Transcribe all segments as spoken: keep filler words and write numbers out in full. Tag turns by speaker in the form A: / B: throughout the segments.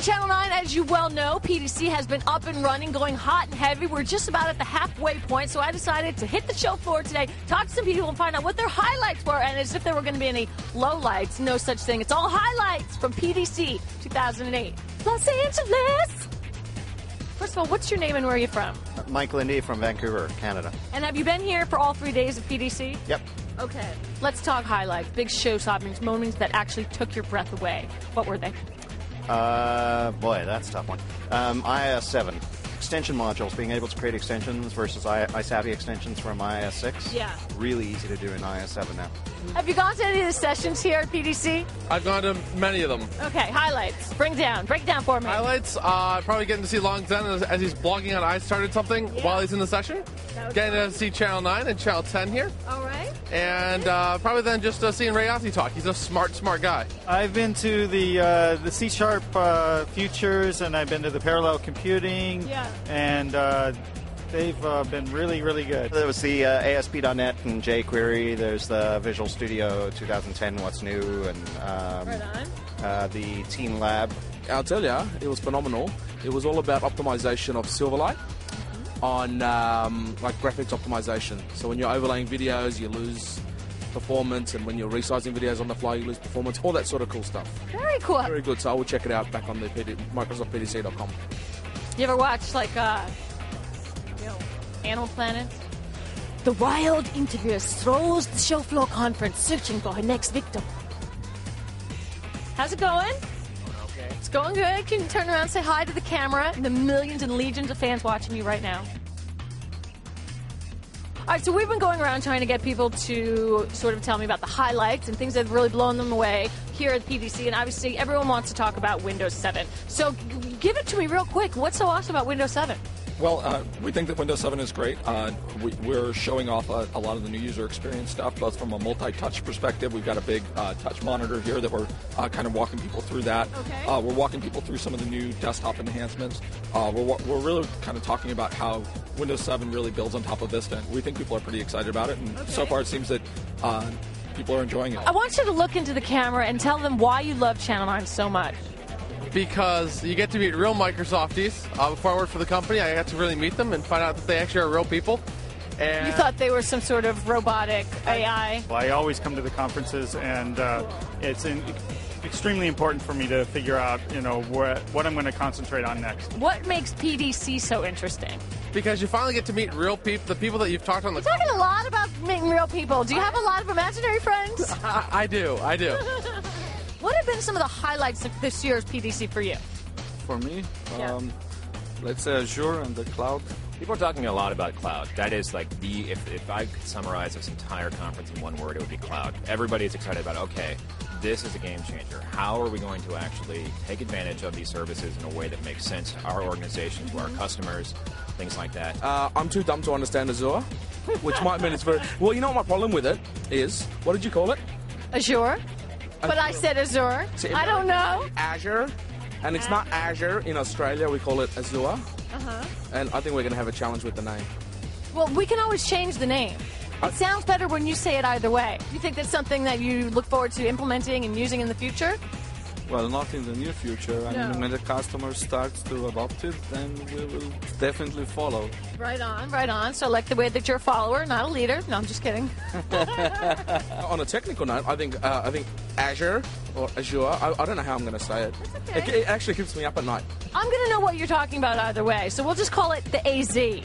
A: Channel nine, as you well know, P D C has been up and running, going hot and heavy. We're just about at the halfway point, so I decided to hit the show floor today, talk to some people, and find out what their highlights were, and as if there were going to be any lowlights. No such thing. It's all highlights from P D C two thousand eight. Los Angeles! First of all, what's your name and where are you from?
B: Mike Lindy from Vancouver, Canada.
A: And have you been here for all three days of P D C?
B: Yep.
A: Okay. Let's talk highlights, big show-stoppings, moments that actually took your breath away. What were they?
B: Uh, boy, that's a tough one. Um, I S seven. Extension modules, being able to create extensions versus I- iSavvy extensions from I S six.
A: Yeah.
B: Really easy to do in I S seven now.
A: Have you gone to any of the sessions here at P D C?
C: I've gone to many of them.
A: Okay, highlights. Bring down. Break it down for me.
C: Highlights, uh, probably getting to see Long Zen as, as he's blogging on I Started Something
A: Yeah.
C: while he's in the session. Getting
A: fun.
C: to see Channel nine and Channel ten here.
A: All right.
C: And uh, probably then just uh, seeing Ray Ozzie talk. He's a smart, smart guy.
D: I've been to the uh, the C Sharp uh, Futures, and I've been to the Parallel Computing.
A: Yeah.
D: And uh, they've uh, been really, really good.
B: There was the uh, A S P dot net and jQuery. There's the Visual Studio twenty ten, What's New, and um,
A: Right on.
B: uh, the Teen Lab.
E: I'll tell you, it was phenomenal. It was all about optimization of Silverlight on um, like graphics optimization. So when you're overlaying videos, you lose performance, and when you're resizing videos on the fly, you lose performance. All that sort of cool stuff.
A: Very cool.
E: Very good. So I will check it out back on the P D- Microsoft P D C dot com.
A: You ever watch, like, uh, you know, Animal Planet? The wild interviewer strolls the show floor conference searching for her next victim. How's it going?
F: Okay.
A: It's going good. Can you turn around and say hi to the camera and the millions and legions of fans watching you right now? All right, so we've been going around trying to get people to sort of tell me about the highlights and things that have really blown them away here at P D C, and obviously everyone wants to talk about Windows seven. So g- give it to me real quick. What's so awesome about Windows seven?
G: Well, uh, we think that Windows seven is great. Uh, we, we're showing off a, a lot of the new user experience stuff, both from a multi-touch perspective. We've got a big uh, touch monitor here that we're uh, kind of walking people through that.
A: Okay.
G: Uh, we're walking people through some of the new desktop enhancements. Uh, we're, wa- we're really kind of talking about how Windows seven really builds on top of Vista. And we think people are pretty excited about it, and
A: Okay.
G: so far it seems that uh, people are enjoying it.
A: I want you to look into the camera and tell them why you love Channel nine so much.
C: Because you get to meet real Microsofties. Uh, before I worked for the company, I got to really meet them and find out that they actually are real people. And
A: You thought they were some sort of robotic A I.
D: Well, I always come to the conferences, and uh, it's in, extremely important for me to figure out, you know, what, what I'm going to concentrate on next.
A: What makes P D C so interesting?
C: because you finally get to meet real people, the people that you've talked on the.
A: You're talking a lot about meeting real people. Do you have a lot of imaginary friends?
C: I, I do, I do.
A: What have been some of the highlights of this year's P D C for you?
H: For me,
A: Yeah.
H: um, let's say Azure and the cloud.
F: People are talking a lot about cloud. That is like the, if, if I could summarize this entire conference in one word, it would be cloud. Everybody is excited about, okay, this is a game changer. How are we going to actually take advantage of these services in a way that makes sense to our organization, to our customers, things like that?
E: Uh, I'm too dumb to understand Azure, which might mean it's very... Well, you know what my problem with it is? What did you call it?
A: Azure? But I said Azure.
E: See,
A: I don't know.
E: Azure. And it's not Azure. In Australia, we call it Azure.
A: Uh-huh.
E: And I think we're going to have a challenge with the name.
A: Well, we can always change the name.
E: I-
A: It sounds better when you say it either way. You think that's something that you look forward to implementing and using in the future?
H: Well, not in the near future. I
A: No.
H: mean, when the customer starts to adopt it, then we will definitely follow.
A: Right on, right on. So like the way that you're a follower, not a leader. No, I'm just kidding.
E: On a technical note, I think uh, I think Azure or Azure. I, I don't know how I'm going to say it.
A: okay.
E: it. It actually keeps me up at night.
A: I'm going to know what you're talking about either way, so we'll just call it the A Z.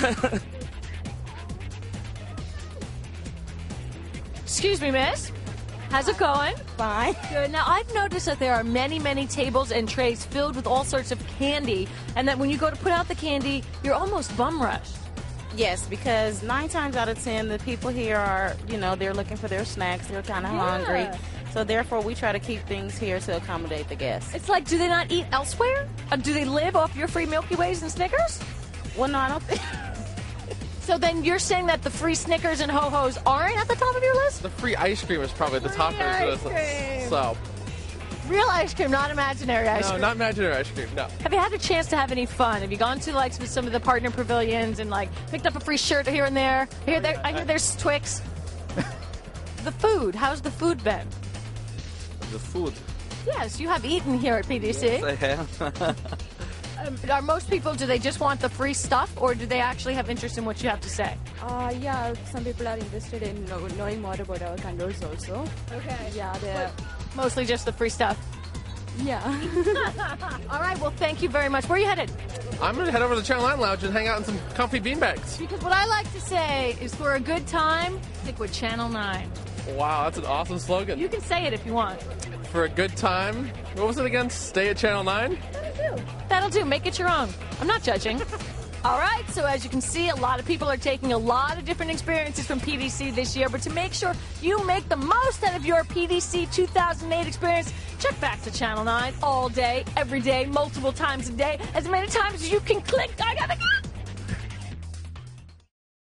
A: Excuse me, miss. How's it going?
I: Fine.
A: Good. Now, I've noticed that there are many, many tables and trays filled with all sorts of candy, and that when you go to put out the candy, you're almost bum rushed.
I: Yes, because nine times out of ten, the people here are, you know, they're looking for their snacks. They're kind of
A: Yeah.
I: hungry. So therefore, we try to keep things here to accommodate the guests.
A: It's like, do they not eat elsewhere? Uh, do they live off your free Milky Ways and Snickers?
I: Well, no, I don't think.
A: So then you're saying that the free Snickers and Ho-Hos aren't at the top of your list?
C: The free ice cream is probably the top of
A: Free
C: your
A: ice
C: list.
A: cream.
C: So,
A: Real ice cream, not imaginary ice
C: no,
A: cream.
C: not imaginary ice cream, no.
A: Have you had a chance to have any fun? Have you gone to like some- some of the partner pavilions and like picked up a free shirt here and there? I hear, there, I hear there's Twix. The food, how's the food been?
H: The food.
A: Yes, you have eaten here at P D C.
H: Yes, I have.
A: Um, are most people, do they just want the free stuff, or do they actually have interest in what you have to say?
J: Uh, yeah, some people are interested in know, knowing more about our controls also.
A: Okay.
J: Yeah, they're...
A: Mostly just the free stuff.
J: Yeah.
A: All right, well, thank you very much. Where are you headed?
C: I'm going to head over to the Channel nine Lounge and hang out in some comfy beanbags.
A: Because what I like to say is for a good time, stick with Channel nine.
C: Wow, that's an awesome slogan.
A: You can say it if you want.
C: For a good time. What was it again? Stay at Channel nine?
A: That'll do. That'll do. Make it your own. I'm not judging. All right, so as you can see, a lot of people are taking a lot of different experiences from P D C this year, but to make sure you make the most out of your P D C two thousand eight experience, check back to Channel nine all day, every day, multiple times a day, as many times as you can click. I gotta go.